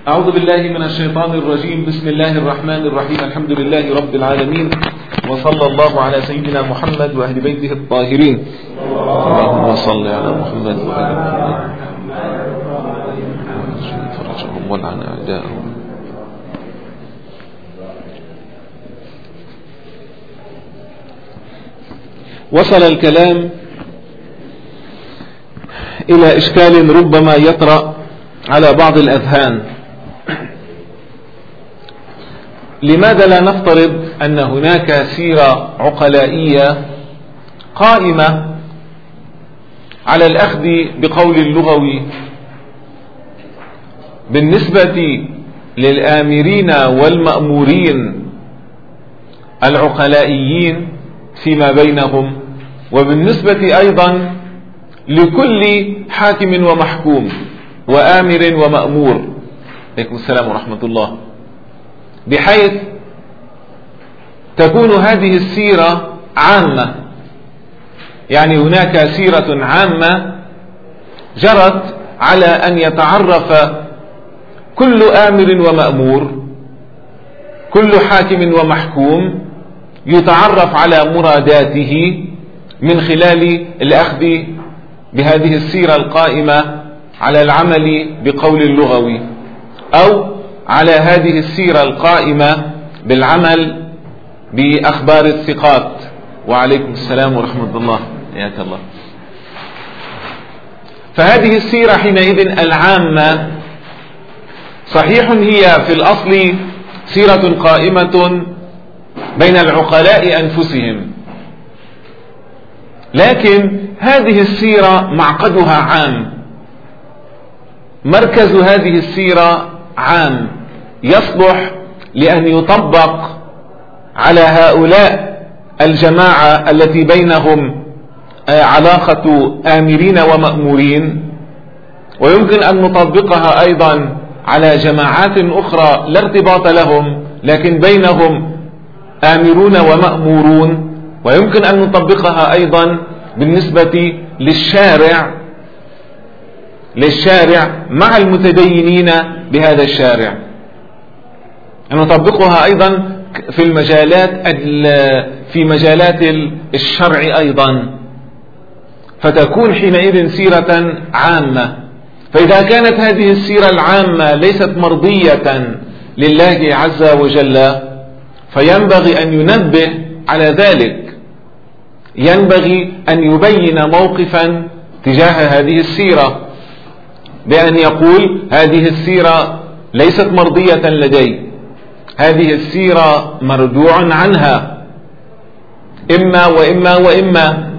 أعوذ بالله من الشيطان الرجيم. بسم الله الرحمن الرحيم. الحمد لله رب العالمين، وصلى الله على سيدنا محمد وأهل بيته الطاهرين. اللهم صل على محمد وآل محمد فرجهم ولعن أعداءهم. وصل الكلام إلى إشكال ربما يطرأ على بعض الأذهان. لماذا لا نفترض أن هناك سيرة عقلائية قائمة على الأخذ بقول اللغوي بالنسبة للآمرين والمأمورين العقلائيين فيما بينهم، وبالنسبة أيضا لكل حاكم ومحكوم وآمر ومأمور. عليكم السلام ورحمة الله. بحيث تكون هذه السيرة عامة، يعني هناك سيرة عامة جرت على أن يتعرف كل آمر ومأمور، كل حاكم ومحكوم يتعرف على مراداته من خلال الأخذ بهذه السيرة القائمة على العمل بقول اللغوي، أو على هذه السيرة القائمة بالعمل بأخبار الثقات. وعليكم السلام ورحمة الله، حياك الله. فهذه السيرة حينئذ العامة صحيح هي في الأصل سيرة قائمة بين العقلاء أنفسهم، لكن هذه السيرة معقدها عام، مركز هذه السيرة عام، يصلح لأن يطبق على هؤلاء الجماعة التي بينهم علاقة آمرين ومأمورين، ويمكن أن نطبقها أيضا على جماعات أخرى لا ارتباط لهم لكن بينهم آمرون ومأمورون، ويمكن أن نطبقها أيضا بالنسبة للشارع مع المتدينين بهذا الشارع، أن نطبقها أيضا في مجالات الشرع أيضا، فتكون حينئذ سيرة عامة. فإذا كانت هذه السيرة العامة ليست مرضية لله عز وجل، فينبغي أن ينبه على ذلك، ينبغي أن يبين موقفا تجاه هذه السيرة بأن يقول هذه السيرة ليست مرضية لدي، هذه السيرة مردوع عنها، إما وإما وإما،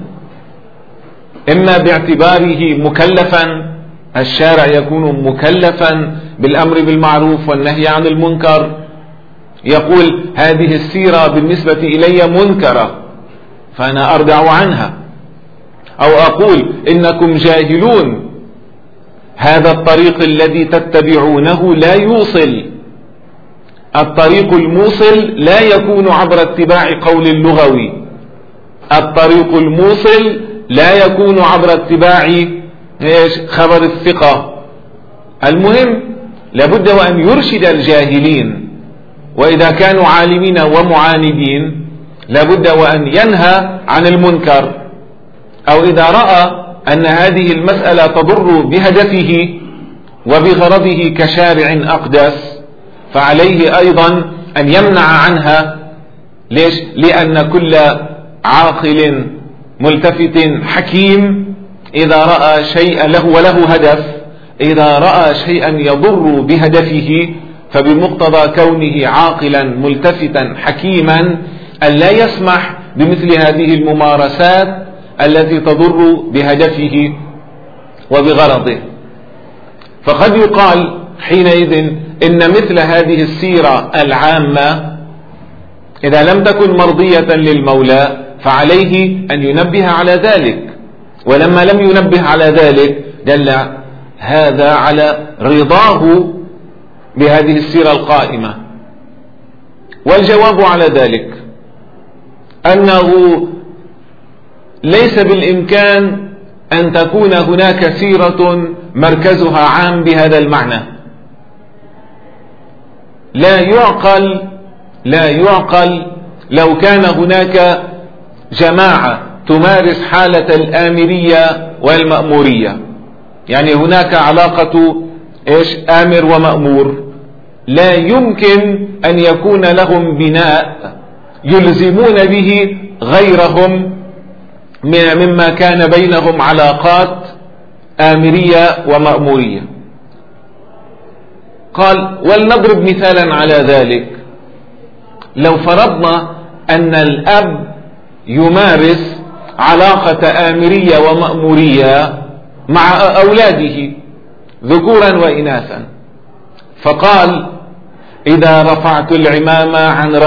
إما باعتباره مكلفا، الشارع يكون مكلفا بالأمر بالمعروف والنهي عن المنكر، يقول هذه السيرة بالنسبة إلي منكرة فأنا أردع عنها، أو أقول إنكم جاهلون، هذا الطريق الذي تتبعونه لا يوصل، الطريق الموصل لا يكون عبر اتباع قول اللغوي، الطريق الموصل لا يكون عبر اتباع خبر الثقة. المهم لابد وأن يرشد الجاهلين، وإذا كانوا عالمين ومعاندين لابد وأن ينهى عن المنكر، أو إذا رأى أن هذه المسألة تضر بهدفه وبغرضه كشارع أقدس فعليه أيضا أن يمنع عنها. ليش؟ لأن كل عاقل ملتفت حكيم إذا رأى شيئا وله هدف، إذا رأى شيئا يضر بهدفه فبمقتضى كونه عاقلا ملتفتا حكيما أن لا يسمح بمثل هذه الممارسات التي تضر بهدفه وبغرضه. فقد يقال حينئذ إن مثل هذه السيرة العامة إذا لم تكن مرضية للمولى فعليه أن ينبه على ذلك، ولما لم ينبه على ذلك دل هذا على رضاه بهذه السيرة القائمة. والجواب على ذلك أنه ليس بالإمكان أن تكون هناك سيرة مركزها عام بهذا المعنى، لا يعقل لو كان هناك جماعة تمارس حالة الآمرية والمأمورية، يعني هناك علاقة آمر ومأمور، لا يمكن أن يكون لهم بناء يلزمون به غيرهم مما كان بينهم علاقات آمرية ومأمورية. قال: ولنضرب مثالا على ذلك. لو فرضنا أن الأب يمارس علاقة آمرية ومأمورية مع أولاده ذكورا وإناثا، فقال: إذا رفعت العمامة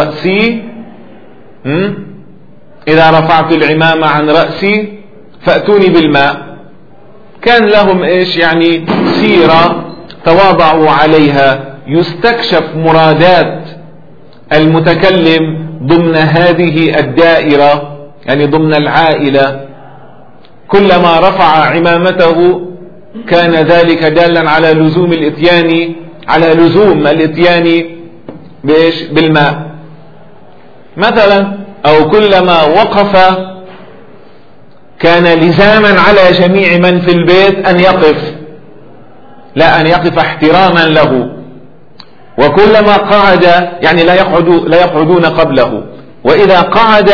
عن رأسي فأتوني بالماء. كان لهم يعني سيرة تواضعوا عليها، يستكشف مرادات المتكلم ضمن هذه الدائرة، يعني ضمن العائلة. كلما رفع عمامته كان ذلك دالا على لزوم الاتيان بالماء مثلا، أو كلما وقف كان لزاما على جميع من في البيت أن يقف، لا أن يقف احتراما له. وكلما قعد يعني لا يقعدون قبله، وإذا قعد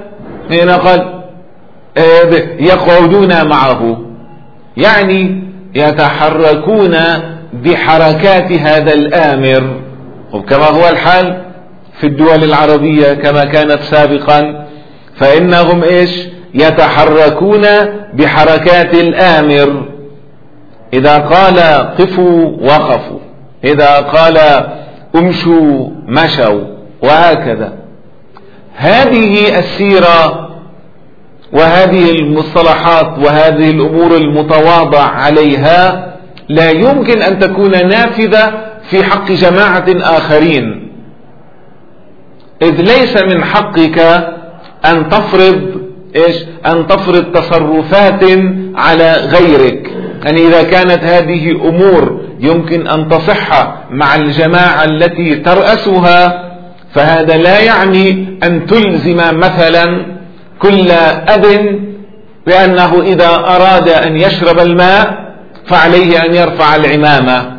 يقعدون معه، يعني يتحركون بحركات هذا الآمر، كما هو الحال في الدول العربية كما كانت سابقا، فإنهم يتحركون بحركات الآمر. إذا قال قفوا وقفوا، إذا قال امشوا مشوا، وهكذا. هذه السيرة وهذه المصطلحات وهذه الأمور المتواضع عليها لا يمكن أن تكون نافذة في حق جماعة آخرين، إذ ليس من حقك أن تفرض تصرفات على غيرك. يعني إذا كانت هذه أمور يمكن أن تصح مع الجماعة التي ترأسها، فهذا لا يعني أن تلزم مثلا كل أب بأنه إذا أراد أن يشرب الماء فعليه أن يرفع العمامة.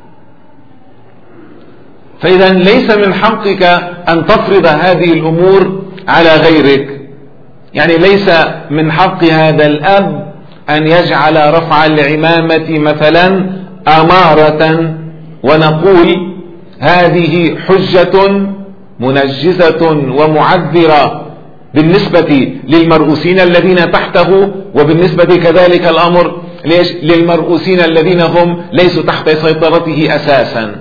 فإذا ليس من حقك أن تفرض هذه الأمور على غيرك. يعني ليس من حق هذا الأب أن يجعل رفع العمامة مثلا أمارة، ونقول هذه حجة منجزة ومعذرة بالنسبة للمرؤوسين الذين تحته، وبالنسبة كذلك الأمر للمرؤوسين الذين هم ليسوا تحت سيطرته أساسا.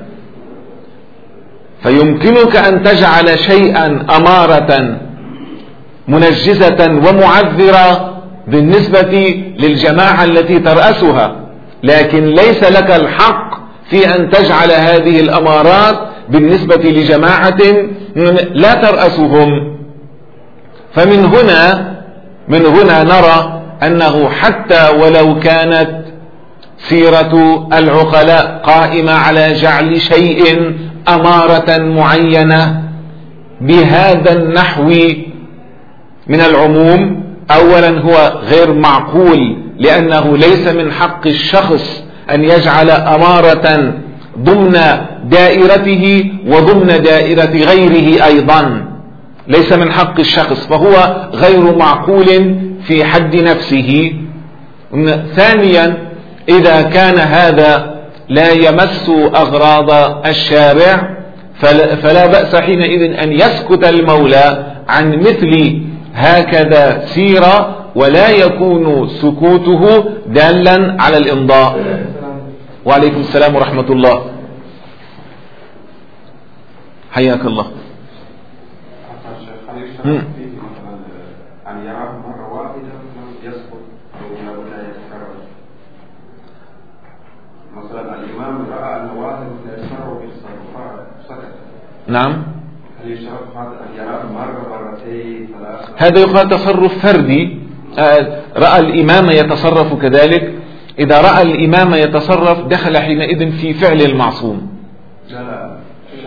فيمكنك أن تجعل شيئا أمارة منجزة ومعذرة بالنسبة للجماعة التي ترأسها، لكن ليس لك الحق في أن تجعل هذه الأمارات بالنسبة لجماعة لا ترأسهم. فمن هنا نرى أنه حتى ولو كانت سيرة العقلاء قائمة على جعل شيء أمارة معينة بهذا النحو من العموم، أولا هو غير معقول، لأنه ليس من حق الشخص أن يجعل أمارة ضمن دائرته وضمن دائرة غيره أيضا، ليس من حق الشخص، فهو غير معقول في حد نفسه. ثانيا، إذا كان هذا لا يمس أغراض الشارع فلا بأس حينئذ أن يسكت المولى عن مثل هكذا سيرة، ولا يكون سكوته دالا على الإمضاء. وعليكم السلام ورحمة الله، حياك الله. الإمام رأى أن واحد يتصرف بالتصرفات سكت. نعم. هل يشرف هذا أن يرى مرة مرتين ثلاثة؟ هذا يقال تصرف فردي. رأى الإمام يتصرف كذلك. إذا رأى الإمام يتصرف دخل حينئذ في فعل المعصوم. لا شخص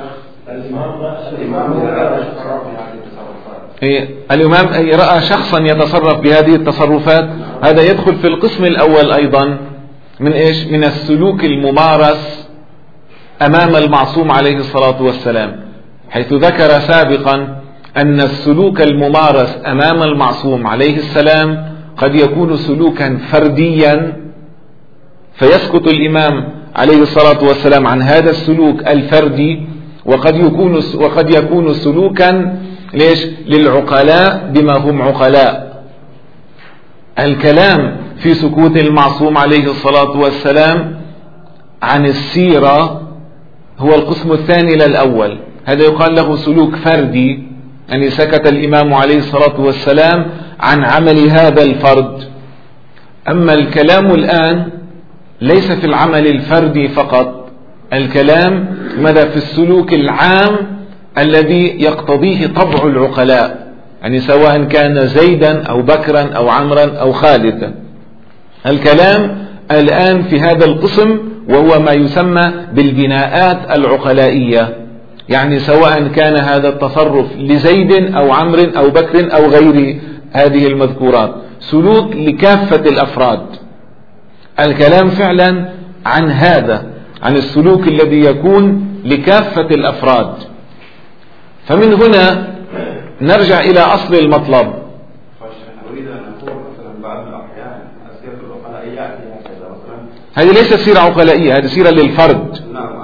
الإمام رأى شخصا يتصرف بهذه التصرفات، هذا يدخل في القسم الأول أيضا من إيش؟ من السلوك الممارس أمام المعصوم عليه الصلاة والسلام، حيث ذكر سابقا أن السلوك الممارس أمام المعصوم عليه السلام قد يكون سلوكا فرديا، فيسكت الإمام عليه الصلاة والسلام عن هذا السلوك الفردي، وقد يكون سلوكا ليش؟ للعقلاء بما هم عقلاء. الكلام في سكوت المعصوم عليه الصلاة والسلام عن السيرة هو القسم الثاني للأول، هذا يقال له سلوك فردي، يعني سكت الإمام عليه الصلاة والسلام عن عمل هذا الفرد. أما الكلام الآن ليس في العمل الفردي فقط، الكلام ماذا؟ في السلوك العام الذي يقتضيه طبع العقلاء، يعني سواء كان زيدا أو بكرا أو عمرا أو خالدا. الكلام الآن في هذا القسم وهو ما يسمى بالبناءات العقلائية، يعني سواء كان هذا التصرف لزيد أو عمرو أو بكر أو غير هذه المذكورات، سلوك لكافة الأفراد. الكلام فعلا عن هذا، عن السلوك الذي يكون لكافة الأفراد. فمن هنا نرجع إلى أصل المطلب. أريد أن أقول مثلا بعض الأحيان السيرة العقلائية هذه ليست سيرة عقلائية، هذه سيرة للفرد.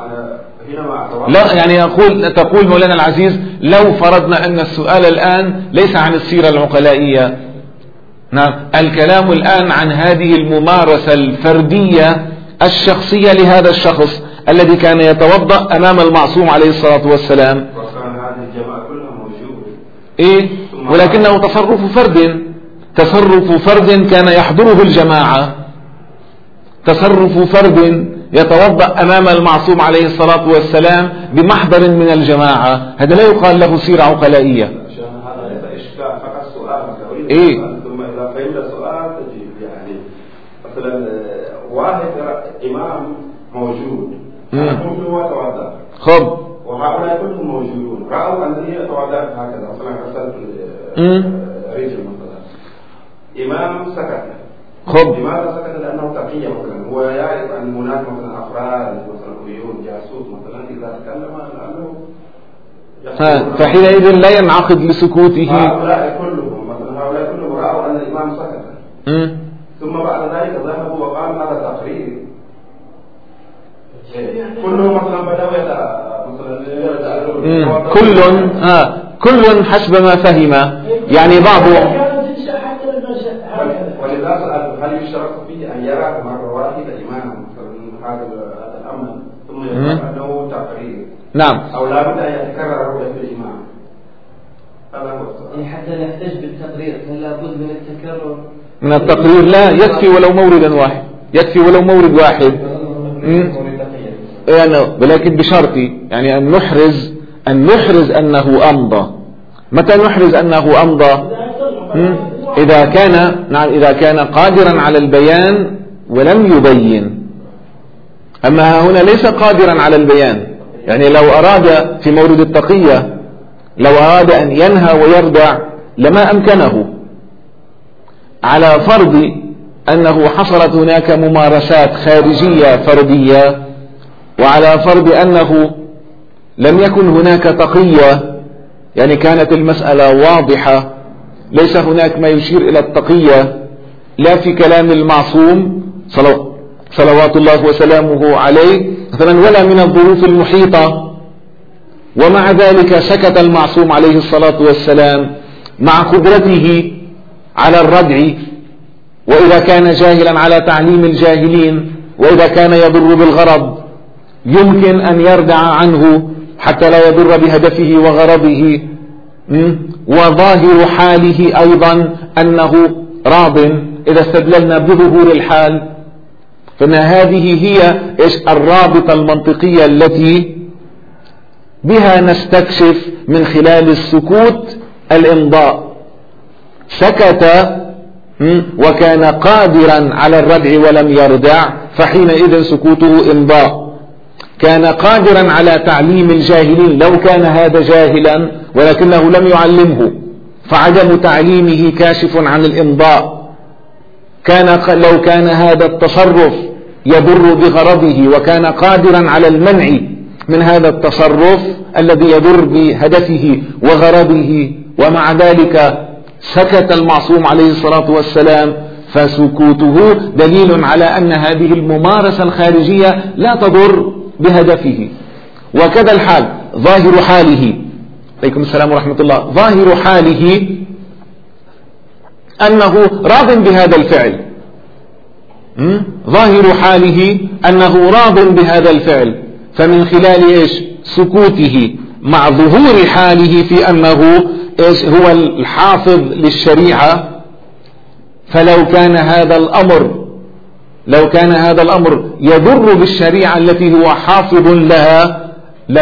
لا يعني تقول مولانا العزيز لو فرضنا أن السؤال الآن ليس عن السيرة العقلائية، نعم، الكلام الآن عن هذه الممارسة الفردية الشخصية لهذا الشخص الذي كان يتوضأ أمام المعصوم عليه الصلاة والسلام. وكان هذه الجماعة كلها موجودة، ولكنه تصرف فرد كان يحضره الجماعة، تصرف فرد يتوضأ أمام المعصوم عليه الصلاة والسلام بمحضر من الجماعة، هذا لا يقال له سيرة عقلائية. هذا ليس إشكال، فقط سؤال. ثم إذا فهمت السؤال تجيب، يعني مثلا واحد إمام موجود ممكن هو توضأ، خب، وهؤلاء كلهم موجودون رأوا أن هي توضأت هكذا، مثلا غسلت رجل مثلا، إمام سكت. خب، لماذا سكت؟ لأنه تقي مثلا، هو يعرف أن هناك مثلا أفراد مثلا عيون جاسوس مثلا إذا تكلم لأنه فحينئذ لا ينعقد لسكوته. هؤلاء كلهم رأوا أن الإمام سكت، ثم بعد ذلك ذهبوا وقالوا هذا تقرير، كلهم مثلا بدأوا كل حسب ما فهم، يعني بعضهم. ولذا سألت هل يشترط فيه أن يرى مرة واحدة الإمام هذا الأمر ثم يقول أنه تقرير؟ نعم. أو لا بد أن يتكرر رؤية الإمام؟ هذا هو السؤال. حتى نحتاج بالتقرير فلا بد من التكرر. من التقرير لا يكفي ولو موردا واحد، يكفي ولو مورد واحد. ولكن بشرط يعني أن نحرز أنه أمضى. متى نحرز أنه أمضى؟ إذا كان قادرا على البيان ولم يبين. أما هنا ليس قادرا على البيان، يعني لو أراد في مورد التقية لو أراد أن ينهى ويردع لما أمكنه، على فرض أنه حصلت هناك ممارسات خارجية فردية، وعلى فرض أنه لم يكن هناك تقية، يعني كانت المسألة واضحة، ليس هناك ما يشير إلى التقية لا في كلام المعصوم صلوات الله وسلامه عليه مثلا ولا من الظروف المحيطة، ومع ذلك سكت المعصوم عليه الصلاة والسلام مع قدرته على الردع، وإذا كان جاهلا على تعليم الجاهلين، وإذا كان يضر بالغرض يمكن أن يردع عنه حتى لا يضر بهدفه وغرضه. وظاهر حاله أيضا أنه راض إذا استدللنا بظهور الحال، فإن هذه هي الرابطة المنطقية التي بها نستكشف من خلال السكوت الإمضاء. سكت وكان قادرا على الردع ولم يردع، فحينئذ سكوته إمضاء. كان قادرا على تعليم الجاهلين لو كان هذا جاهلا ولكنه لم يعلمه، فعدم تعليمه كاشف عن الإمضاء. لو كان هذا التصرف يضر بغرضه وكان قادرا على المنع من هذا التصرف الذي يضر بهدفه وغرضه، ومع ذلك سكت المعصوم عليه الصلاة والسلام، فسكوته دليل على أن هذه الممارسة الخارجية لا تضر بهدفه. وكذا الحال ظاهر حاله، عليكم السلام ورحمة الله، ظاهر حاله أنه راض بهذا الفعل، ظاهر حاله أنه راض بهذا الفعل، فمن خلال إيش؟ سكوته مع ظهور حاله في أنه إيش؟ هو الحافظ للشريعة. فلو كان هذا الأمر يضر بالشريعة التي هو حافظ لها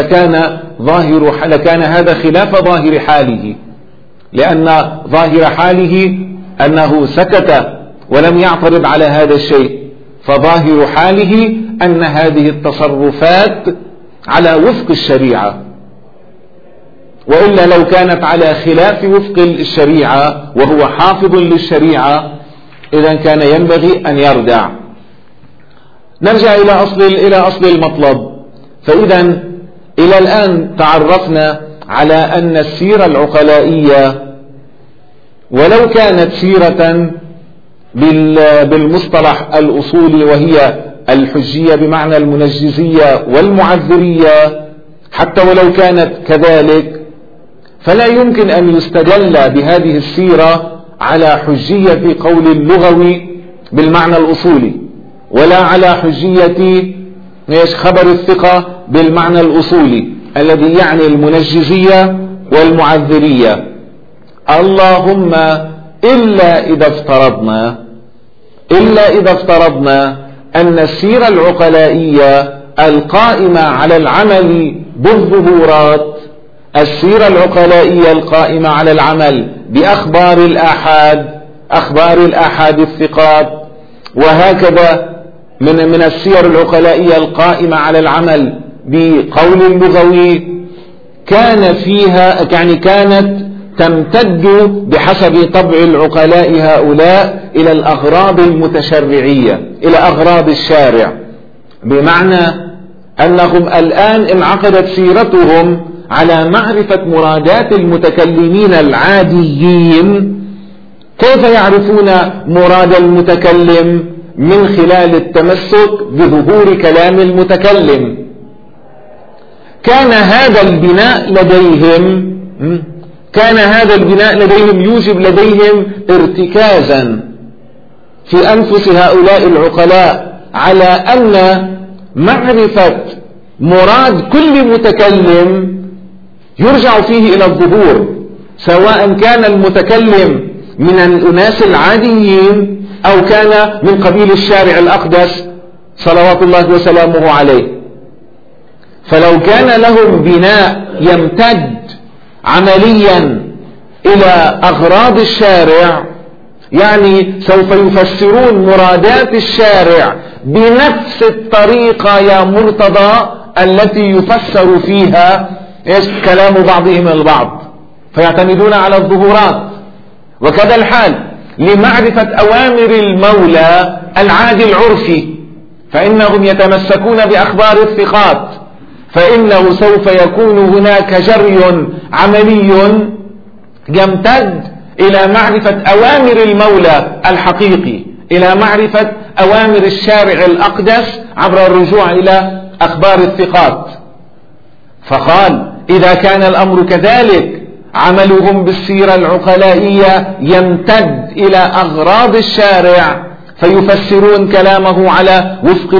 لكان هذا خلاف ظاهر حاله، لأن ظاهر حاله أنه سكت ولم يعترض على هذا الشيء، فظاهر حاله أن هذه التصرفات على وفق الشريعة، وإلا لو كانت على خلاف وفق الشريعة وهو حافظ للشريعة إذا كان ينبغي أن يردع. نرجع إلى أصل المطلب. فإذا إلى الآن تعرفنا على أن السيرة العقلائية ولو كانت سيرة بالمصطلح الأصولي وهي الحجية بمعنى المنجزية والمعذرية، حتى ولو كانت كذلك فلا يمكن أن يستدل بهذه السيرة على حجية قول اللغوي بالمعنى الأصولي، ولا على حجية خبر الثقة بالمعنى الأصولي الذي يعني المنجزية والمعذرية. اللهم إلا إذا افترضنا أن السيرة العقلائية القائمة على العمل بالظهورات، السيرة العقلائية القائمة على العمل بأخبار الآحاد الثقات، وهكذا من السير العقلائية القائمة على العمل بقول اللغوي، كانت تمتد بحسب طبع العقلاء هؤلاء إلى الأغراض المتشرعية، إلى أغراض الشارع، بمعنى أنهم الآن انعقدت سيرتهم على معرفة مرادات المتكلمين العاديين. كيف يعرفون مراد المتكلم؟ من خلال التمسك بظهور كلام المتكلم. كان هذا البناء لديهم يوجب لديهم ارتكازا في أنفس هؤلاء العقلاء على أن معرفة مراد كل متكلم يرجع فيه إلى الظهور، سواء كان المتكلم من الأناس العاديين أو كان من قبيل الشارع الأقدس صلوات الله وسلامه عليه. فلو كان لهم بناء يمتد عمليا إلى أغراض الشارع، يعني سوف يفسرون مرادات الشارع بنفس الطريقة يا مرتضى التي يفسر فيها كلام بعضهم البعض، فيعتمدون على الظهورات. وكذا الحال لمعرفة أوامر المولى العادي العرفي، فإنهم يتمسكون بأخبار الثقات، فإنه سوف يكون هناك جري عملي يمتد إلى معرفة أوامر المولى الحقيقي، إلى معرفة أوامر الشارع الأقدس عبر الرجوع إلى أخبار الثقات. فقال إذا كان الأمر كذلك عملهم بالسيرة العقلائية يمتد إلى أغراض الشارع، فيفسرون كلامه على وفق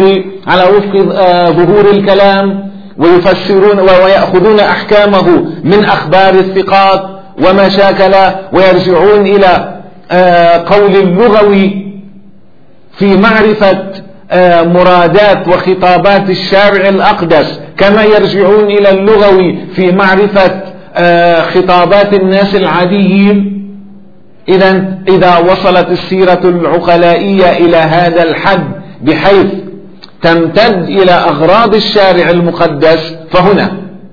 ظهور الكلام، ويفسرون ويأخذون أحكامه من أخبار الثقات وما شاكل، ويرجعون إلى قول اللغوي في معرفة مرادات وخطابات الشارع الأقدس، كما يرجعون إلى اللغوي في معرفة خطابات الناس العاديين. إذا وصلت السيرة العقلائية إلى هذا الحد بحيث تمتد إلى أغراض الشارع المقدس، فهنا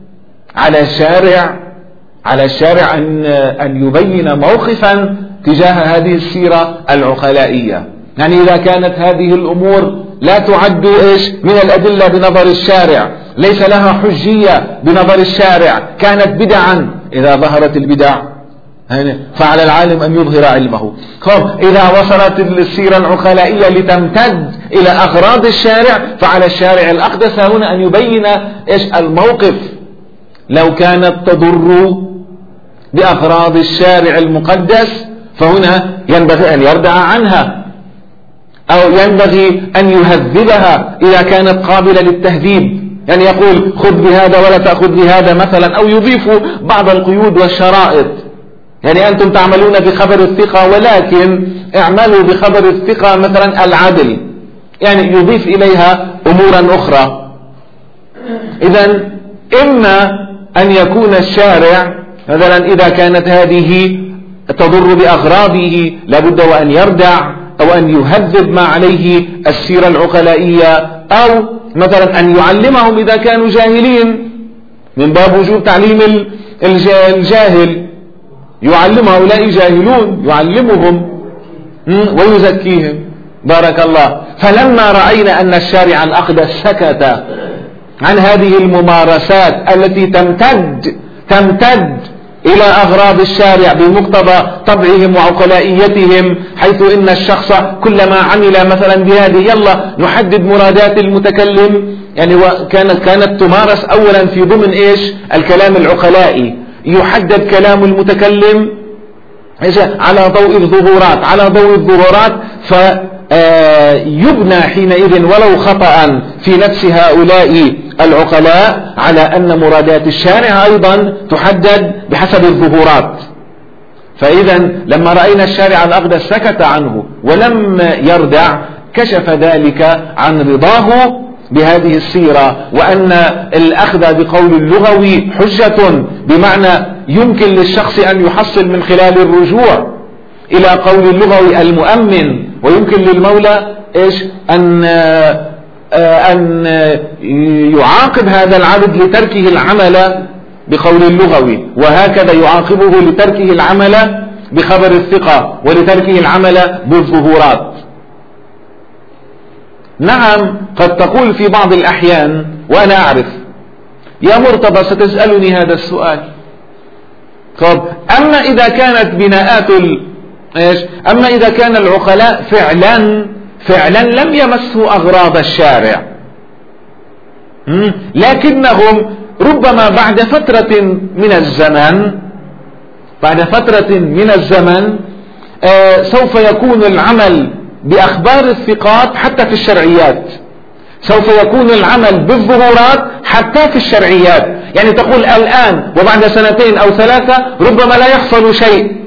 على الشارع أن يبين موقفا تجاه هذه السيرة العقلائية. يعني إذا كانت هذه الأمور لا تعد من الأدلة بنظر الشارع، ليس لها حجية بنظر الشارع، كانت بدعا، إذا ظهرت البدع فعلى العالم أن يظهر علمه. إذا وصلت السيرة العقلائية لتمتد إلى أغراض الشارع، فعلى الشارع الأقدس هنا أن يبين الموقف. لو كانت تضر بأغراض الشارع المقدس فهنا ينبغي أن يردع عنها، أو ينبغي أن يهذبها إذا كانت قابلة للتهذيب، يعني يقول خذ بهذا ولا تأخذ بهذا مثلا، أو يضيف بعض القيود والشرائط. يعني أنتم تعملون بخبر الثقة ولكن اعملوا بخبر الثقة مثلا العدل، يعني يضيف إليها أمورا أخرى. إذن إما أن يكون الشارع مثلا إذا كانت هذه تضر بأغراضه لابد وأن يردع أو أن يهذب ما عليه السيرة العقلائية، أو مثلا أن يعلمهم إذا كانوا جاهلين، من باب وجوب تعليم الجاهل، يعلم هؤلاء جاهلون يعلمهم ويزكيهم. بارك الله. فلما رأينا أن الشارع الأقدس سكت عن هذه الممارسات التي تمتد إلى أغراض الشارع بمقتضى طبعهم وعقلائيتهم، حيث إن الشخص كلما عمل مثلا بهذه يلا نحدد مرادات المتكلم، يعني كانت تمارس أولا في ضمن الكلام العقلائي، يحدد كلام المتكلم على ضوء الظهورات، فيبنى حينئذ ولو خطأ في نفس هؤلاء العقلاء على أن مرادات الشارع أيضا تحدد بحسب الظهورات. فإذا لما رأينا الشارع الأقدس سكت عنه ولم يردع، كشف ذلك عن رضاه بهذه السيرة، وأن الأخذ بقول اللغوي حجة، بمعنى يمكن للشخص أن يحصل من خلال الرجوع إلى قول اللغوي المؤمن، ويمكن للمولى أن يعاقب هذا العبد لتركه العمل بقول اللغوي، وهكذا يعاقبه لتركه العمل بخبر الثقة ولتركه العمل بالظهورات. نعم، قد تقول في بعض الأحيان وأنا أعرف يا مرتضى ستسألني هذا السؤال، طب أما إذا كانت بناءات أما إذا كان العقلاء فعلا لم يمسوا أغراض الشارع، لكنهم ربما بعد فترة من الزمن سوف يكون العمل بأخبار الثقات حتى في الشرعيات، سوف يكون العمل بالظهورات حتى في الشرعيات. يعني تقول الآن وبعد 2 أو 3 ربما لا يحصل شيء،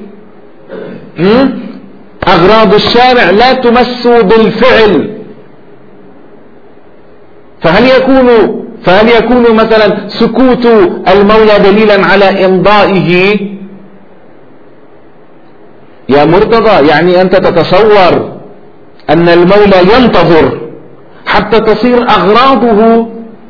أغراض الشارع لا تمس بالفعل، فهل يكون مثلا سكوت المولى دليلا على إمضائه؟ يا مرتضى، يعني أنت تتصور أن المولى ينتظر حتى تصير أغراضه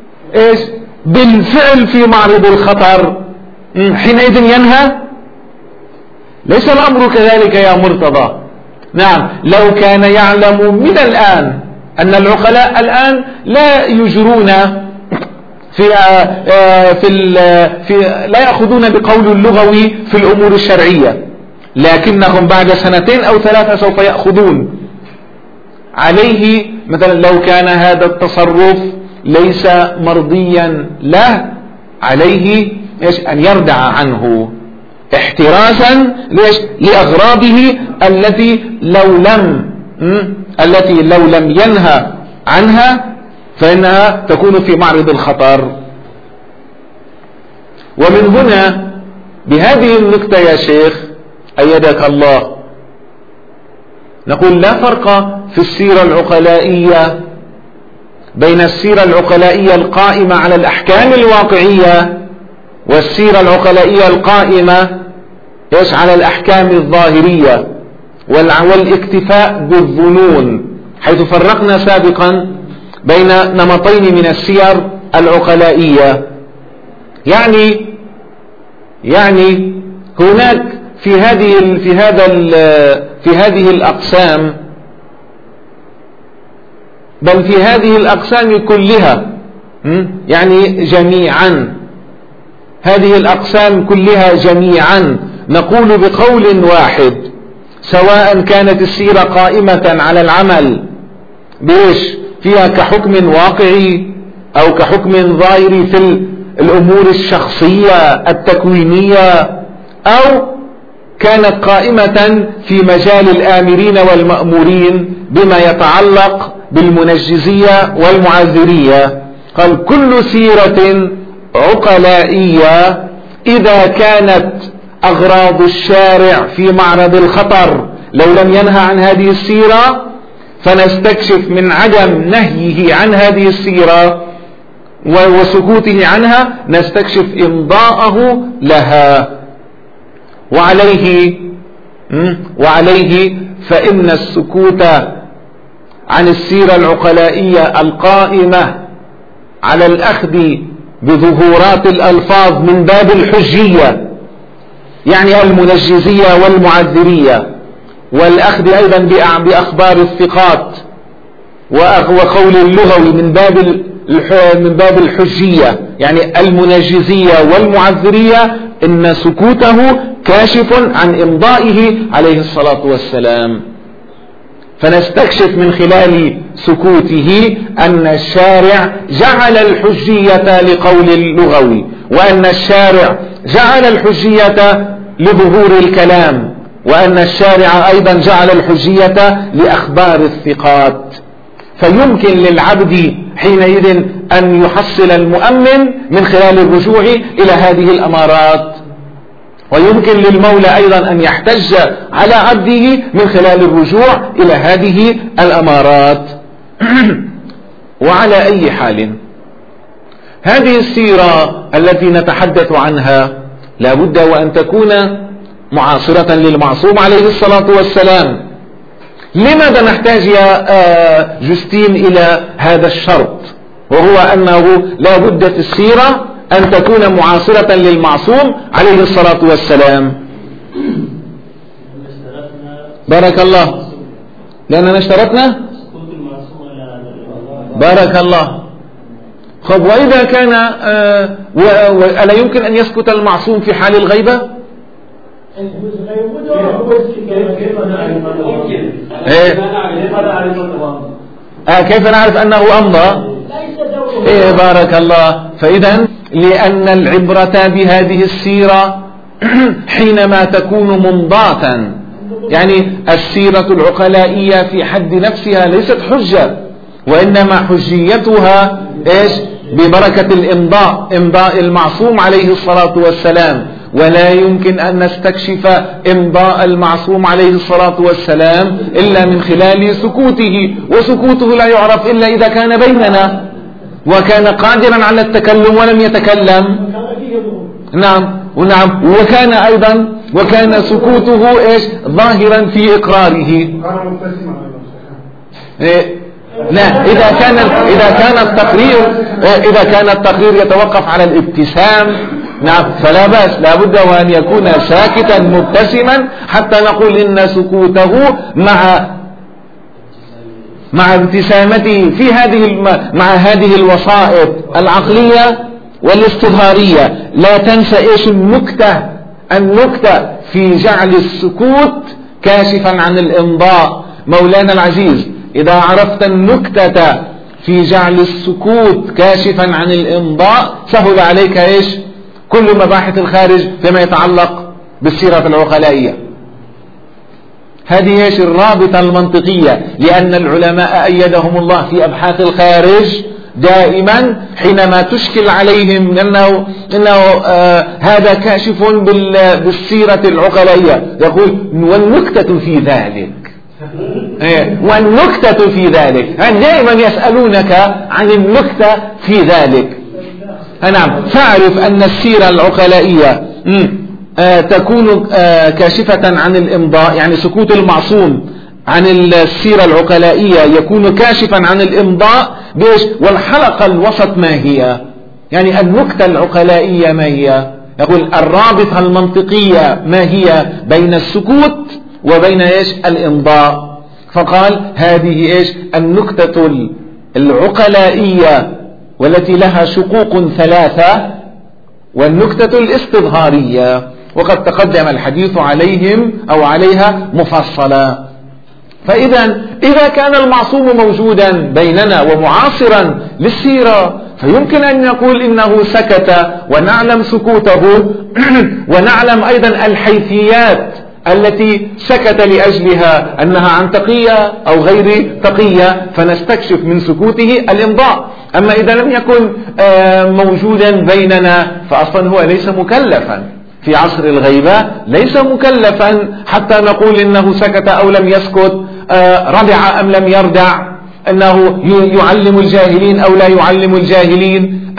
بالفعل في معرض الخطر حينئذ ينهى؟ ليس الأمر كذلك يا مرتضى. نعم، لو كان يعلم من الآن أن العقلاء الآن لا يجرون لا يأخذون بقول اللغوي في الأمور الشرعية، لكنهم بعد 2 أو 3 سوف يأخذون عليه. مثلا لو كان هذا التصرف ليس مرضيا له، عليه أن يردع عنه احترازا لأغراضه التي لو لم ينهى عنها فإنها تكون في معرض الخطر. ومن هنا بهذه النقطة يا شيخ أيدك الله نقول لا فرق في السيرة العقلائية بين السيرة العقلائية القائمة على الأحكام الواقعية والسيرة العقلائية القائمة على الأحكام الظاهرية والاكتفاء بالظنون، حيث فرقنا سابقا بين نمطين من السير العقلائية. يعني هناك في هذه الأقسام، بل في هذه الأقسام كلها، يعني جميعا، هذه الأقسام كلها جميعا نقول بقول واحد، سواء كانت السيرة قائمة على العمل فيها كحكم واقعي أو كحكم ظاهري في الأمور الشخصية التكوينية، أو كانت قائمة في مجال الآمرين والمأمورين بما يتعلق بالمنجزية والمعذرية. قال كل سيرة عقلائية إذا كانت أغراض الشارع في معرض الخطر لو لم ينهى عن هذه السيرة، فنستكشف من عدم نهيه عن هذه السيرة وسكوته عنها نستكشف إمضاءه لها. وعليه فإن السكوت عن السيرة العقلائية القائمة على الأخذ بظهورات الألفاظ من باب الحجية، يعني المنجزية والمعذرية، والأخذ أيضا بأخبار الثقات وقول اللغوي من باب الحجية، يعني المنجزية والمعذرية، إن سكوته كاشف عن إمضائه عليه الصلاة والسلام. فنستكشف من خلال سكوته أن الشارع جعل الحجية لقول اللغوي، وأن الشارع جعل الحجية لظهور الكلام، وأن الشارع أيضا جعل الحجية لأخبار الثقات. فيمكن للعبد حينئذ أن يحصل المؤمن من خلال الرجوع إلى هذه الأمارات، ويمكن للمولى أيضا أن يحتج على عبده من خلال الرجوع إلى هذه الأمارات. وعلى أي حال هذه السيرة التي نتحدث عنها لا بد وأن تكون معاصرة للمعصوم عليه الصلاة والسلام. لماذا نحتاج يا جوستين إلى هذا الشرط، وهو أنه لا بد في السيرة أن تكون معاصرة للمعصوم عليه الصلاة والسلام؟ بارك الله، لأننا اشترطنا بارك الله. خب وإذا كان ألا يمكن أن يسكت المعصوم في حال الغيبة؟ كيف نعرف أنه أمضى؟ بارك الله. فإذا لأن العبرة بهذه السيرة حينما تكون ممضاة، يعني السيرة العقلائية في حد نفسها ليست حجة، وإنما حجيتها ببركة إمضاء المعصوم عليه الصلاة والسلام. ولا يمكن أن نستكشف إمضاء المعصوم عليه الصلاة والسلام إلا من خلال سكوته، وسكوته لا يعرف إلا إذا كان بيننا وكان قادرا على التكلم ولم يتكلم. نعم وكان أيضا سكوته ظاهرا في إقراره. لا، إذا كان التقرير يتوقف على الابتسام، نعم، فلا بأس، لا بد وأن يكون ساكتا مبتسما حتى نقول إن سكوته مع ابتسامته في مع هذه الوسائط العقلية والاستظهارية. لا تنسى النكتة في جعل السكوت كاشفا عن الإمضاء. مولانا العزيز، إذا عرفت النكتة في جعل السكوت كاشفا عن الإمضاء سهل عليك كل مباحث الخارج فيما يتعلق بالسيرة العقلائية. هذه الرابطة المنطقية، لأن العلماء أيدهم الله في أبحاث الخارج دائما حينما تشكل عليهم أنه هذا كاشف بالسيرة العقلائية، يقول والنكتة في ذلك، والنكتة في ذلك، دائما يسألونك عن النكتة في ذلك. نعم، فاعرف أن السيرة العقلائية تكون كاشفة عن الإمضاء، يعني سكوت المعصوم عن السيرة العقلائية يكون كاشفا عن الإمضاء بإيش؟ والحلقة الوسط ما هي؟ يعني النكتة العقلائية ما هي؟ يقول الرابطة المنطقية ما هي بين السكوت وبين إيش؟ الإمضاء. فقال هذه إيش؟ النكتة العقلائية والتي لها شقوق ثلاثة، والنكتة الاستظهارية، وقد تقدم الحديث عليهم أو عليها مفصلا. إذا كان المعصوم موجودا بيننا ومعاصرا للسيرة فيمكن أن نقول إنه سكت ونعلم سكوته ونعلم أيضا الحيثيات التي سكت لأجلها، أنها عن تقية أو غير تقية، فنستكشف من سكوته الإمضاء. أما إذا لم يكن موجودا بيننا فأصلا هو ليس مكلفا في عصر الغيبة، ليس مكلفا حتى نقول إنه سكت أو لم يسكت، ردع أم لم يردع، أنه يعلم الجاهلين أو لا يعلم الجاهلين،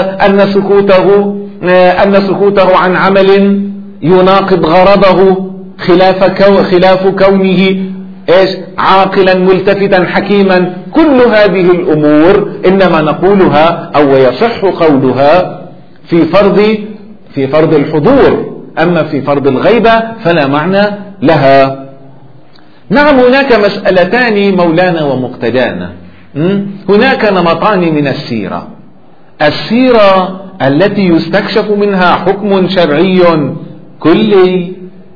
أن سكوته عن عمل يناقض غرضه خلاف كونه إيش؟ عاقلا ملتفتا حكيما. كل هذه الأمور إنما نقولها أو يصح قولها في فرض الحضور، أما في فرض الغيبة فلا معنى لها. نعم، هناك مسألتان مولانا ومقتدانا. هناك نمطان من السيرة: السيرة التي يستكشف منها حكم شرعي كلي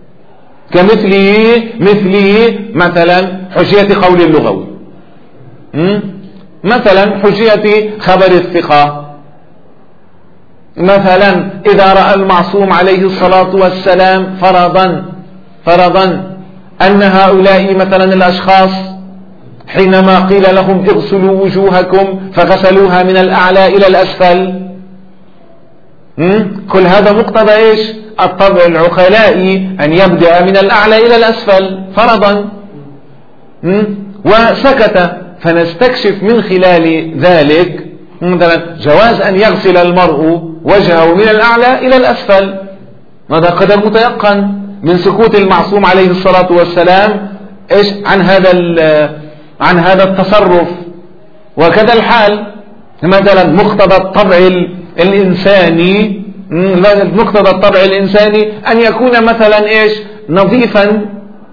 مثله مثلا حجية قول اللغوي، مثلا حجية خبر الثقة، مثلا إذا رأى المعصوم عليه الصلاة والسلام فرضا أن هؤلاء مثلا الأشخاص حينما قيل لهم اغسلوا وجوهكم فغسلوها من الأعلى إلى الأسفل، كل هذا مقتضى إيش؟ الطبع العقلائي أن يبدأ من الأعلى إلى الأسفل فرضا، وسكت. فنستكشف من خلال ذلك مثلا جواز أن يغسل المرء وجهه من الأعلى إلى الأسفل، هذا قدر متيقن من سكوت المعصوم عليه الصلاة والسلام إيش؟ عن هذا التصرف. وكذا الحال مثلا مقتضى الطبع الإنساني أن يكون مثلا إيش؟ نظيفا،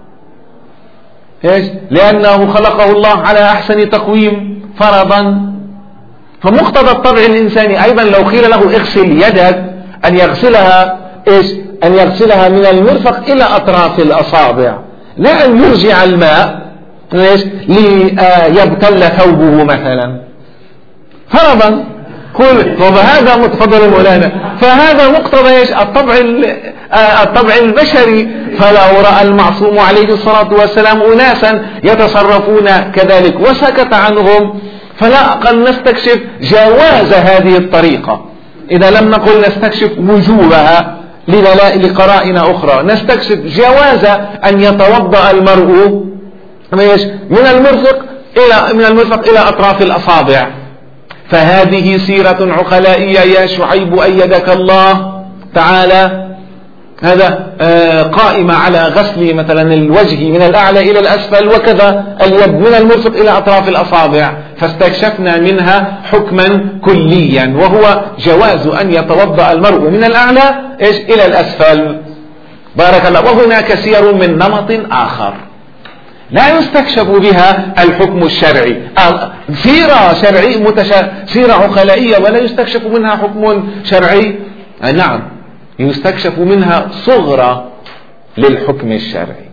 إيش؟ لأنه خلقه الله على أحسن تقويم فرضا. فمقتضى الطبع الإنساني أيضا لو قيل له اغسل يدك أن يغسلها إيش؟ أن يغسلها من المرفق إلى أطراف الأصابع، لا أن يرجع الماء إيش؟ ليبتل ثوبه مثلا فرضا. وهذا متفضل مولانا، فهذا مقتضى ايش؟ الطبع البشري. فلو رأى المعصوم عليه الصلاة والسلام أناسا يتصرفون كذلك وسكت عنهم، فلا أقل نستكشف جواز هذه الطريقة. إذا لم نقل نستكشف وجوبها لقرائن أخرى، نستكشف جواز أن يتوضأ المرء من المرفق إلى أطراف الأصابع. فهذه سيرة عقلائية يا شعيب أيدك الله تعالى، هذا قائمة على غسل مثلا الوجه من الأعلى إلى الأسفل، وكذا اليد من المرفق إلى أطراف الأصابع. فاستكشفنا منها حكما كليا وهو جواز أن يتوضأ المرء من الأعلى إلى الأسفل. بارك الله. وهناك سير من نمط آخر لا يستكشف بها الحكم الشرعي، سيرة عقلائية ولا يستكشف منها حكم شرعي. نعم، يستكشف منها صغرى للحكم الشرعي،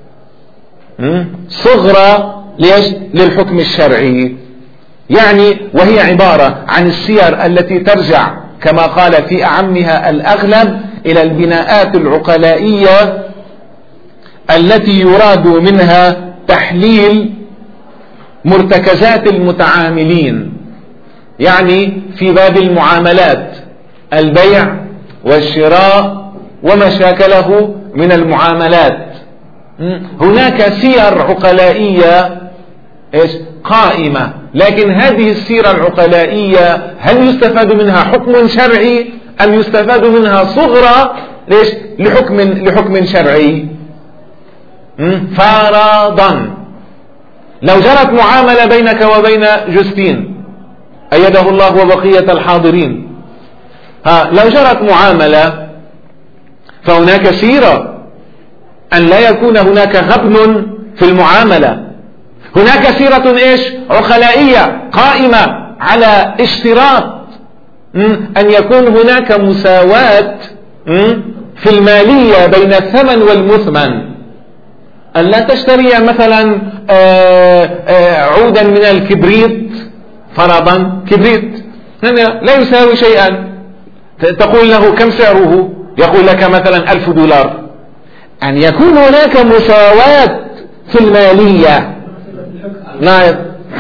صغرى للحكم الشرعي، يعني وهي عبارة عن السير التي ترجع كما قال في أعمها الأغلب إلى البناءات العقلائية التي يراد منها تحليل مرتكزات المتعاملين، يعني في باب المعاملات، البيع والشراء وما شاكله من المعاملات. هناك سير عقلائية قائمة، لكن هذه السيرة العقلائية هل يستفاد منها حكم شرعي أم يستفاد منها صغرى لحكم شرعي؟ فرضا لو جرت معاملة بينك وبين جوستين أيده الله وبقية الحاضرين، لو جرت معاملة فهناك سيرة أن لا يكون هناك غبن في المعاملة. هناك سيرة إيش؟ عقلائية قائمة على اشتراط أن يكون هناك مساواة في المالية بين الثمن والمثمن. أن لا تشتري مثلا عودا من الكبريت فرضا، كبريت لا يساوي شيئا، تقول له كم سعره؟ يقول لك مثلا $1000. أن يكون هناك مساواة في المالية. نعم.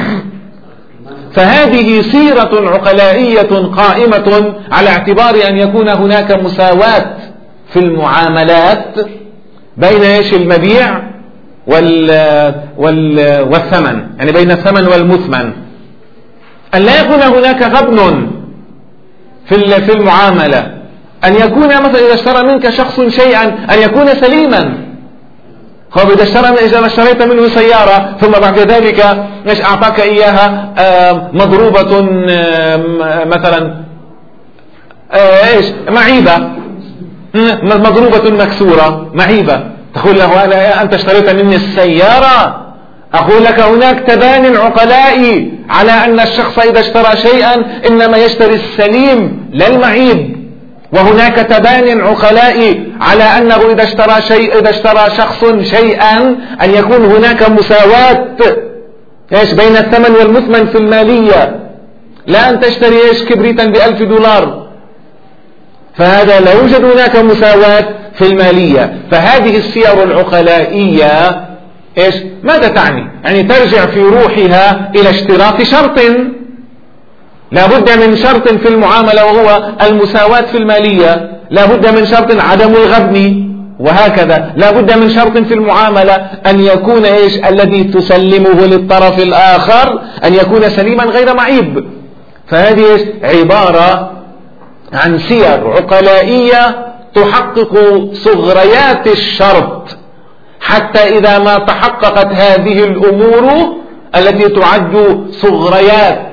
فهذه سيرة عقلائية قائمة على اعتبار أن يكون هناك مساواة في المعاملات بين ايش؟ المبيع والثمن، يعني بين الثمن والمثمن. أن لا يكون هناك غبن في المعاملة. أن يكون مثلا إذا اشترى منك شخص شيئا أن يكون سليما. إذا اشتريت منه سيارة ثم بعد ذلك أعطاك إياها مضروبة مثلا معيبة، مضروبة مكسورة معيبة، تقول له أنت اشتريت مني السيارة. أقول لك هناك تبان عقلائي على أن الشخص إذا اشترى شيئا إنما يشتري السليم لا المعيب. وهناك تبان عقلائي على أنه إذا اشترى شخص شيئا أن يكون هناك مساواة بين الثمن والمثمن في المالية. لا أن تشتري كبريتا $1000، فهذا لا يوجد هناك مساواة في المالية. فهذه السير العقلائية ماذا تعني؟ يعني ترجع في روحها إلى اشتراط شرط، لا بد من شرط في المعاملة وهو المساواة في المالية، لا بد من شرط عدم الغبن، وهكذا لا بد من شرط في المعاملة أن يكون الذي تسلمه للطرف الآخر أن يكون سليما غير معيب. فهذه عبارة عن سير عقلائية تحقق صغريات الشرط، حتى إذا ما تحققت هذه الأمور التي تعد صغريات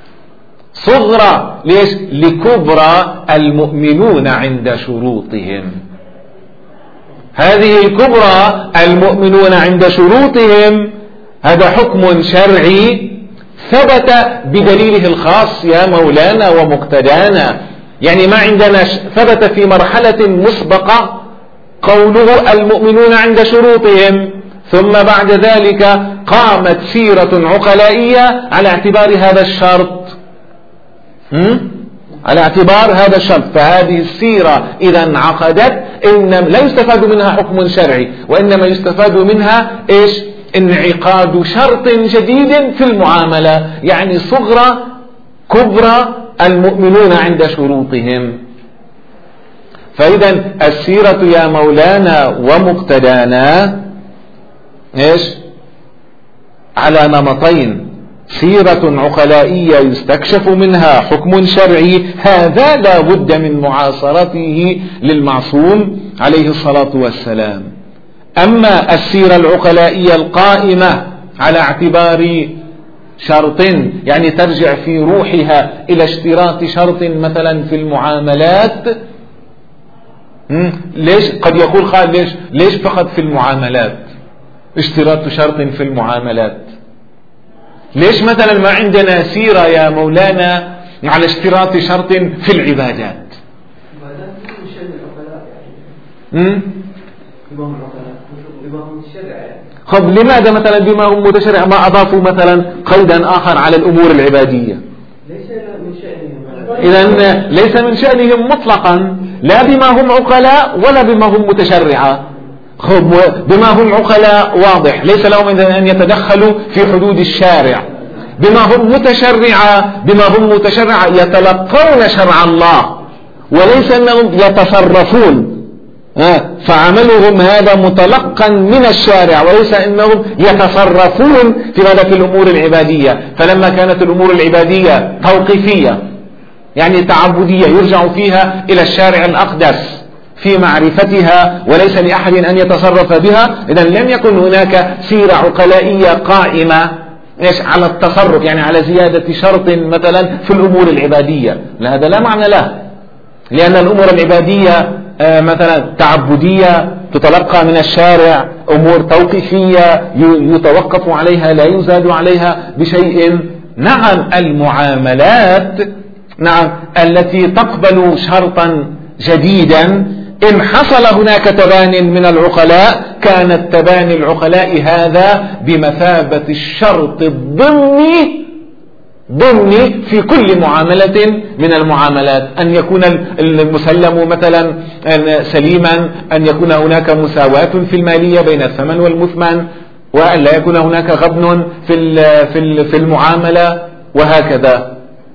صغرى لكبرى المؤمنون عند شروطهم. هذه الكبرى المؤمنون عند شروطهم هذا حكم شرعي ثبت بدليله الخاص يا مولانا ومقتدانا. يعني ما عندنا ثبت في مرحلة مسبقة قوله المؤمنون عند شروطهم، ثم بعد ذلك قامت سيرة عقلائية على اعتبار هذا الشرط، على اعتبار هذا الشرط. فهذه السيرة إذا انعقدت لا يستفاد منها حكم شرعي، وإنما يستفاد منها انعقاد شرط جديد في المعاملة، يعني صغرى كبرى المؤمنون عند شروطهم. فإذا السيرة يا مولانا ومقتدانا على نمطين: سيرة عقلائية يستكشف منها حكم شرعي، هذا لا بد من معاصرته للمعصوم عليه الصلاة والسلام. أما السيرة العقلائية القائمة على اعتبار شرط، يعني ترجع في روحها إلى اشتراط شرط مثلا في المعاملات. ليش قد يقول خالد ليش فقط في المعاملات اشتراط شرط في المعاملات؟ ليش مثلا ما عندنا سيرة يا مولانا على اشتراط شرط في العبادات؟ خب لماذا مثلا بما هم متشرع ما أضافوا مثلا قيدا آخر على الأمور العبادية؟ إذن ليس من شأنهم مطلقا، لا بما هم عقلاء ولا بما هم متشرعة. خب بما هم عقلاء واضح ليس لهم أن يتدخلوا في حدود الشارع. بما هم متشرعة يتلقون شرع الله، وليس أنهم يتصرفون، فعملهم هذا متلقا من الشارع، وليس أنهم يتصرفون في الأمور العبادية. فلما كانت الأمور العبادية توقيفية يعني تعبدية يرجع فيها إلى الشارع الأقدس في معرفتها وليس لأحد أن يتصرف بها، إذن لم يكن هناك سيرة عقلائية قائمة إيش على التصرف، يعني على زيادة شرط مثلا في الأمور العبادية، هذا لا معنى له، لأن الأمور العبادية مثلا تعبدية تتلقى من الشارع، أمور توقيفية يتوقف عليها لا يزاد عليها بشيء. نعم المعاملات نعم التي تقبل شرطا جديدا إن حصل هناك تبان من العقلاء كان التباني العقلاء هذا بمثابة الشرط الضمني في كل معاملة من المعاملات، أن يكون المسلم مثلا سليما، أن يكون هناك مساواة في المالية بين الثمن والمثمن، وأن لا يكون هناك غبن في المعاملة وهكذا.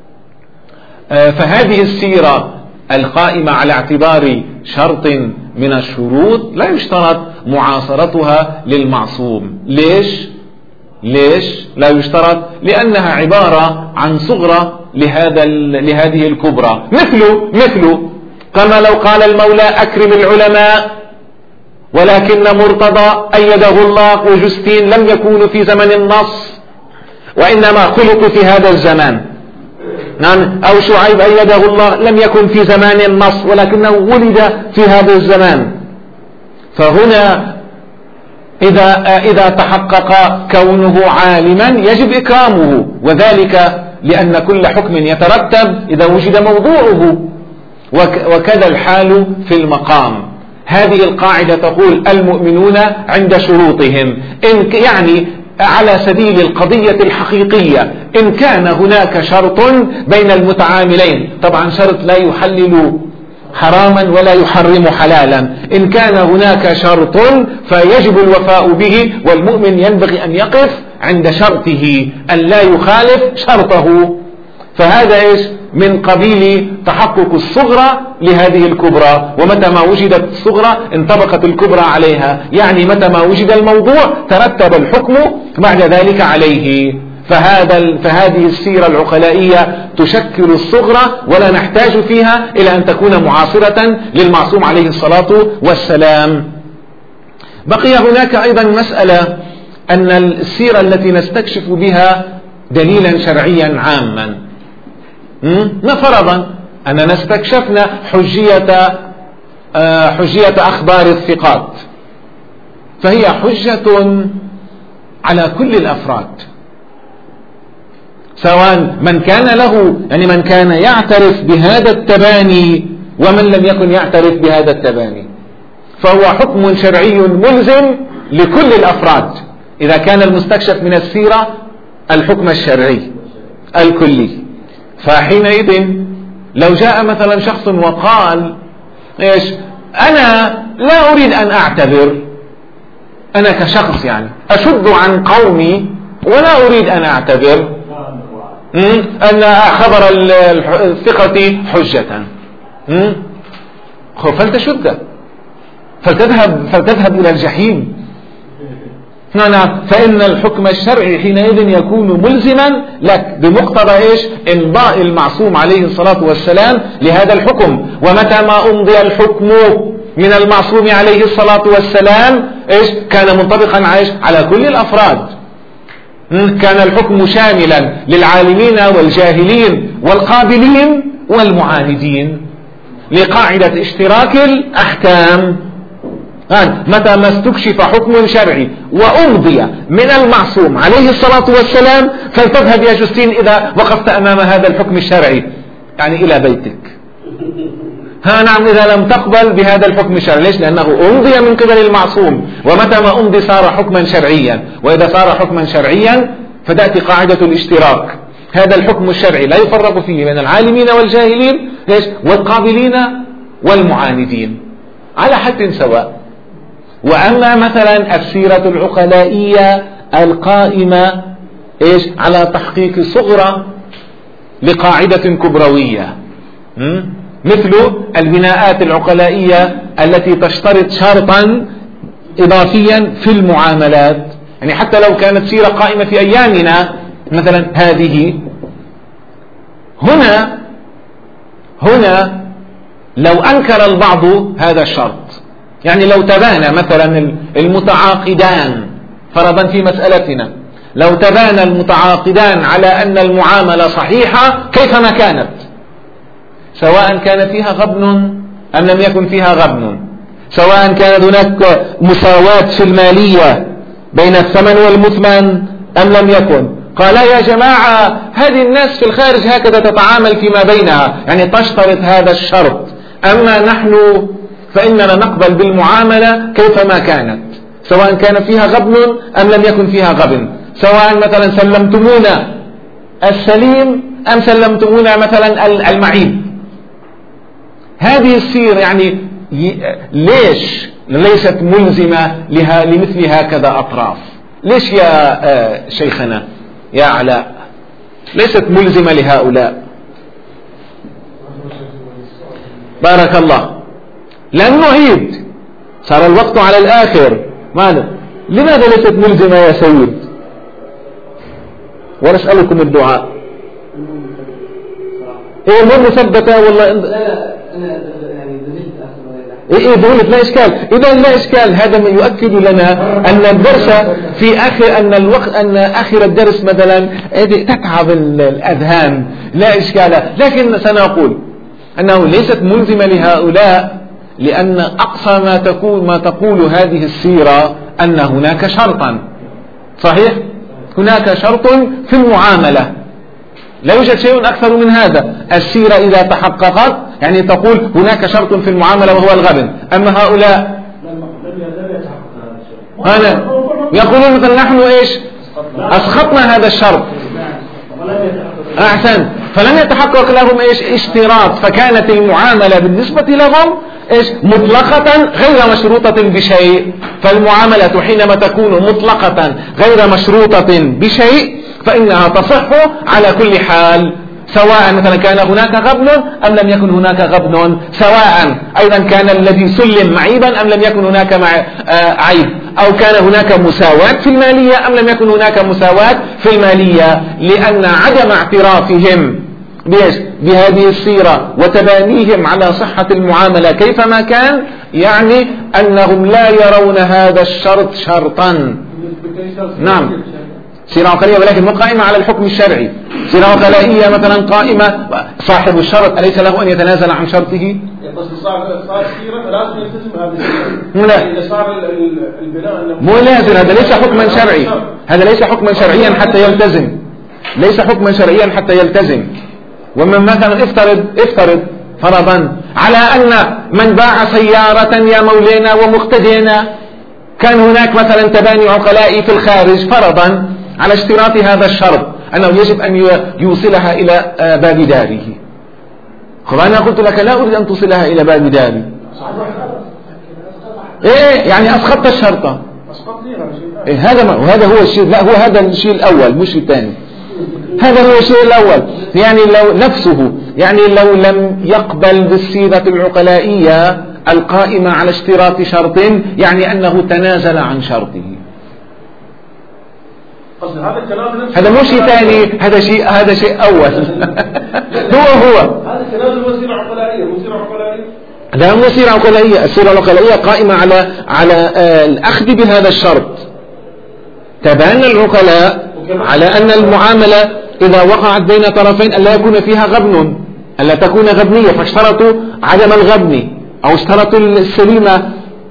فهذه السيرة القائمة على اعتبار شرط من الشروط لا يشترط معاصرتها للمعصوم. ليش لا يشترط؟ لأنها عبارة عن صغرى لهذه الكبرى. مثل كما لو قال المولى أكرم العلماء، ولكن مرتضى أيده الله وجستين لم يكونوا في زمن النص وإنما خلقوا في هذا الزمان، أو شعيب أيده الله لم يكن في زمان النص ولكنه ولد في هذا الزمان. فهنا إذا تحقق كونه عالما يجب إكرامه، وذلك لأن كل حكم يترتب إذا وجد موضوعه، وكذا الحال في المقام. هذه القاعدة تقول المؤمنون عند شروطهم، يعني على سبيل القضية الحقيقية إن كان هناك شرط بين المتعاملين، طبعا شرط لا يحلل حراما ولا يحرم حلالا، إن كان هناك شرط فيجب الوفاء به، والمؤمن ينبغي أن يقف عند شرطه أن لا يخالف شرطه. فهذا من قبيل تحقق الصغرى لهذه الكبرى، ومتى ما وجدت الصغرى انطبقت الكبرى عليها، يعني متى ما وجد الموضوع ترتب الحكم بعد ذلك عليه. فهذه السيرة العقلائية تشكل الصغرى ولا نحتاج فيها إلى أن تكون معاصرة للمعصوم عليه الصلاة والسلام. بقي هناك أيضا مسألة أن السيرة التي نستكشف بها دليلا شرعيا عاما، فرضا أننا استكشفنا حجية أخبار الثقات، فهي حجة على كل الأفراد، سواء من كان له، يعني من كان يعترف بهذا التباني ومن لم يكن يعترف بهذا التباني، فهو حكم شرعي ملزم لكل الأفراد إذا كان المستكشف من السيرة الحكم الشرعي الكلي. فحينئذ لو جاء مثلا شخص وقال أنا لا أريد أن أعتذر، أنا كشخص يعني أشد عن قومي ولا أريد أن أعتذر، أن خبر الثقة حجة، فلتشد، فلتذهب إلى الجحيم. فإن الحكم الشرعي حينئذ يكون ملزما لك بمقتضى إمضاء المعصوم عليه الصلاة والسلام لهذا الحكم. ومتى ما أمضي الحكم من المعصوم عليه الصلاة والسلام كان منطبقا على كل الأفراد، كان الحكم شاملا للعالمين والجاهلين والقابلين والمعاندين لقاعدة اشتراك الأحكام. متى ما استكشف حكم شرعي وأمضي من المعصوم عليه الصلاة والسلام فلتذهب يا جوستين إذا وقفت أمام هذا الحكم الشرعي يعني إلى بيتك. نعم، إذا لم تقبل بهذا الحكم الشرعي. ليش؟ لأنه أمضي من قبل المعصوم، ومتى ما أمضي صار حكما شرعيا، وإذا صار حكما شرعيا فتأتي قاعدة الاشتراك. هذا الحكم الشرعي لا يفرق فيه بين العالمين والجاهلين والقابلين والمعاندين على حد سواء. وأما مثلا السيرة العقلائية القائمة على تحقيق صغرى لقاعدة كبروية، مثل البناءات العقلائية التي تشترط شرطا إضافيا في المعاملات، يعني حتى لو كانت سيرة قائمة في أيامنا مثلا هذه، هنا لو أنكر البعض هذا الشرط، يعني لو تبانى مثلا المتعاقدان فرضا في مسألتنا لو تبانى المتعاقدان على أن المعاملة صحيحة كيفما كانت، سواء كان فيها غبن أم لم يكن فيها غبن، سواء كانت هناك مساواة في المالية بين الثمن والمثمن أم لم يكن. قال يا جماعة هذه الناس في الخارج هكذا تتعامل فيما بينها، يعني تشترط هذا الشرط، أما نحن فإننا نقبل بالمعاملة كيفما كانت، سواء كان فيها غبن أم لم يكن فيها غبن، سواء مثلا سلمتمونا السليم أم سلمتمونا مثلا المعيب. هذه السير يعني ليش ليست ملزمة لمثل هكذا أطراف؟ ليش يا شيخنا يا علاء ليست ملزمة لهؤلاء؟ بارك الله. لن نعيد، صار الوقت على الآخر. ماذا؟ لماذا ليست ملزمة يا سيد؟ ونسألكم الدعاء. هي مو مثبتة والله. لا أنا يعني ذهلت لا إشكال. إذا لا إشكال، هذا ما يؤكد لنا أن الدرس في آخر أن آخر الدرس مثلا تتعب الأذهان، لا إشكال. لكن سنقول أنه ليست ملزمة لهؤلاء، لأن أقصى ما تقول هذه السيرة أن هناك شرطا صحيح، هناك شرط في المعاملة، لا يوجد شيء أكثر من هذا. السيرة إذا تحققت يعني تقول هناك شرط في المعاملة وهو الغبن. أما هؤلاء يقولون مثلا نحن إيش أسقطنا هذا الشرط، أحسن، فلم يتحقق لهم إيش اشتراط، فكانت المعاملة بالنسبة لهم إيش مطلقة غير مشروطة بشيء. فالمعاملة حينما تكون مطلقة غير مشروطة بشيء فإنها تصح على كل حال، سواء مثلا كان هناك غبن أم لم يكن هناك غبن، سواء أيضا كان الذي سلم معيبا أم لم يكن هناك عيب، أو كان هناك مساواة في المالية أم لم يكن هناك مساواة في المالية. لأن عدم اعترافهم بهذه السيرة وتبانيهم على صحة المعاملة كيفما كان يعني أنهم لا يرون هذا الشرط شرطا. نعم، سيرة عقلائية ولكن مو قائمة على الحكم الشرعي. سيرة عقلائية مثلا قائمة، صاحب الشرط أليس له أن يتنازل عن شرطه؟ صار سيرة فلازم يلتزم هذا الشيء. لا، إذا صار البناء مو لازم، هذا ليس حكما شرعي، هذا ليس حكما شرعيا حتى يلتزم، ليس حكما شرعيا حتى يلتزم. ومن مثلا افترض فرضا على أن من باع سيارة يا مولينا ومقتدينا، كان هناك مثلا تباني عقلائي في الخارج فرضا على اشتراط هذا الشرط أنه يجب أن يوصلها إلى باب داره. أنا قلت لك لا أريد أن توصلها إلى باب داري. يعني أسقطت الشرطة. هذا هو الشيء، لا هو هذا الشيء الأول مش الثاني، هذا هو الشيء الأول. يعني لو نفسه يعني لو لم يقبل بالسيرة العقلائية القائمة على اشتراط شرط يعني أنه تنازل عن شرطه. هذا مو شيء ثاني، هذا شيء أول. هو هذا تنازل وسيلة عقلائية، وسيلة عقلائية لا مو سيرة عقلائية. السيرة العقلائية قائمة على الأخذ بهذا الشرط. تبنى العقلاء على أن المعاملة إذا وقعت بين طرفين ألا يكون فيها غبن، ألا تكون غبنية، فاشترطوا عدم الغبن أو اشترطوا السليمة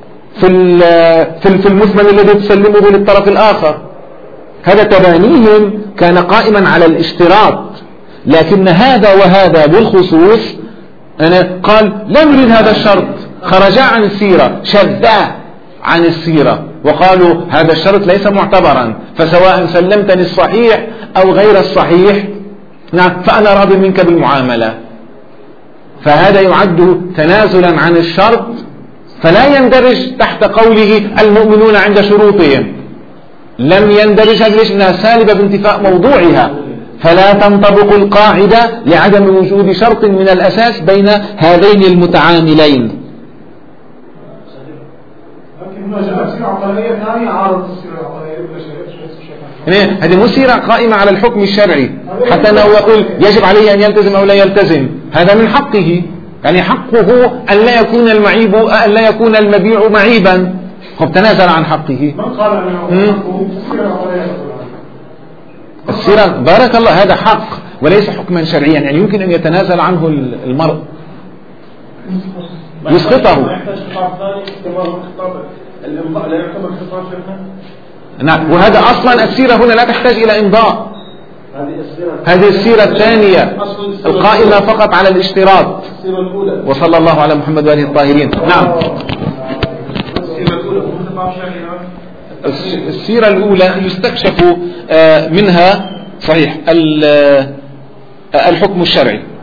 في المثمن الذي تسلمه للطرف الآخر. هذا تبانيهم كان قائما على الاشتراط. لكن هذا وهذا بالخصوص أنا قال لا نريد هذا الشرط، خرجا عن السيرة، شذا عن السيرة وقالوا هذا الشرط ليس معتبرا، فسواء سلمتني الصحيح أو غير الصحيح نعم فأنا راض منك بالمعاملة. فهذا يعد تنازلا عن الشرط، فلا يندرج تحت قوله المؤمنون عند شروطهم، لم يندرج هذه لأنها سالبة بانتفاء موضوعها، فلا تنطبق القاعدة لعدم وجود شرط من الأساس بين هذين المتعاملين. هذه مو سيرة قائمة على الحكم الشرعي حتى أنه يقول يجب عليه أن يلتزم أو لا يلتزم، هذا من حقه، يعني حقه أن لا يكون المعيب أن لا يكون المبيع معيبا، تنازل عن حقه. من قال أنه السيرة بارك الله هذا حق وليس حكما شرعيا، يعني يمكن أن يتنازل عنه المرء يسقطه. نعم، وهذا أصلا السيرة هنا لا تحتاج إلى إمضاء. هذه السيرة الثانية القائمة فقط على الاشتراط. وصلى الله على محمد وآله الطاهرين. نعم. السيرة الأولى يستكشف منها صحيح الحكم الشرعي.